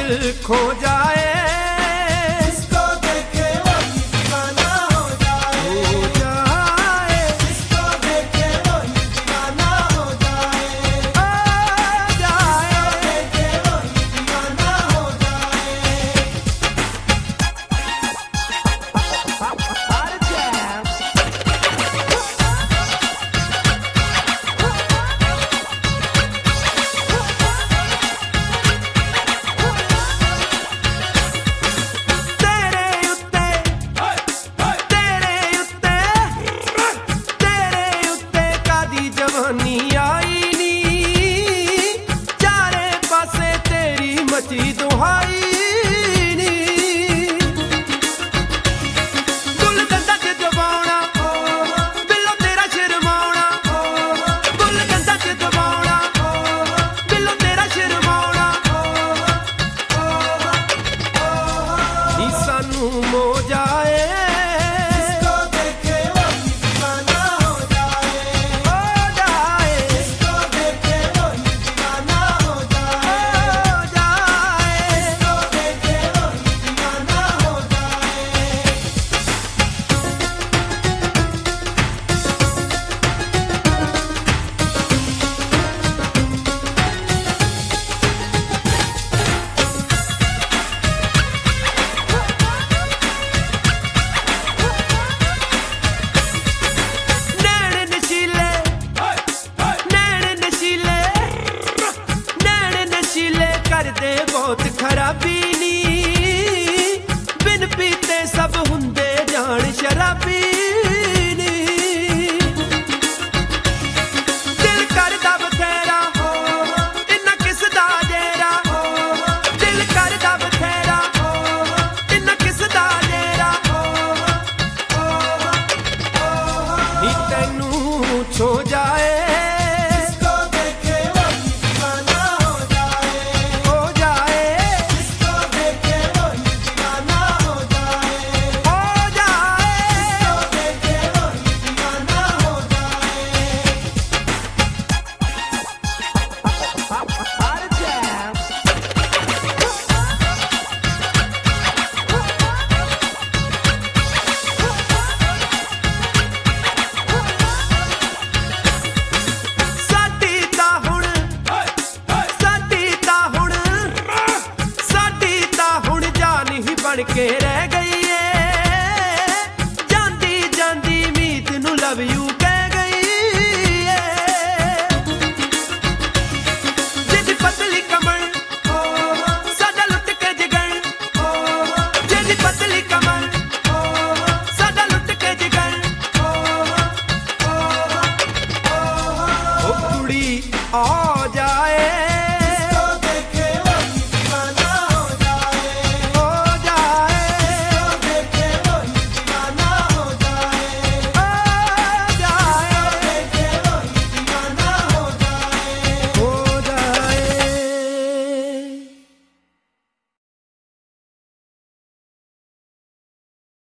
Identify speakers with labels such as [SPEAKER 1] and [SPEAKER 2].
[SPEAKER 1] दिल खो जाए,
[SPEAKER 2] जिसको देखे वही दीवाना हो जाए,
[SPEAKER 1] हो जाए,
[SPEAKER 2] जिसको देखे वही दीवाना हो जाए,
[SPEAKER 1] हो जाए।
[SPEAKER 2] देखे वही दीवाना हो जाए।
[SPEAKER 1] जवानी आई नी, चारे पासे तेरी मची दुहाई नी, गुलकंदा च दबाउणा बिल्लो तेरा शर्माउणा, गुलकंदा च दबाउणा बिल्लो तेरा शर्माउणा, नी सानू मो जाए,
[SPEAKER 2] जिसको देखे वही दीवाना हो जाए,
[SPEAKER 1] हो जाए,
[SPEAKER 2] जिसको देखे वही दीवाना हो जाए,
[SPEAKER 1] हो जाए।
[SPEAKER 2] जिसको देखे वही दीवाना हो जाए।
[SPEAKER 1] नैन नशीले, नैन नशीले, नैन नशीले करदे बहुत खराबी नी, बिन पीते सब हुंदे जान शराबी नी, दिल करदा बथेरा इन्ना किसदा जेरा, दिल करदा बथेरा इन्ना किसदा जेरा, नी तैनू छो जाए,
[SPEAKER 2] जिसको देखे वही दीवाना हो जाए,
[SPEAKER 1] हो जाए,
[SPEAKER 2] जिसको देखे वही दीवाना हो जाए,
[SPEAKER 1] हो जाए।
[SPEAKER 2] जिसको देखे वही दीवाना हो जाए।
[SPEAKER 1] ਸਾਡੀ ਤਾਂ ਹੁਣ, ਸਾਡੀ ਤਾਂ ਹੁਣ, ਸਾਡੀ ਤਾਂ ਹੁਣ ਜਾਨ ਹੀ ਬਣ ਕੇ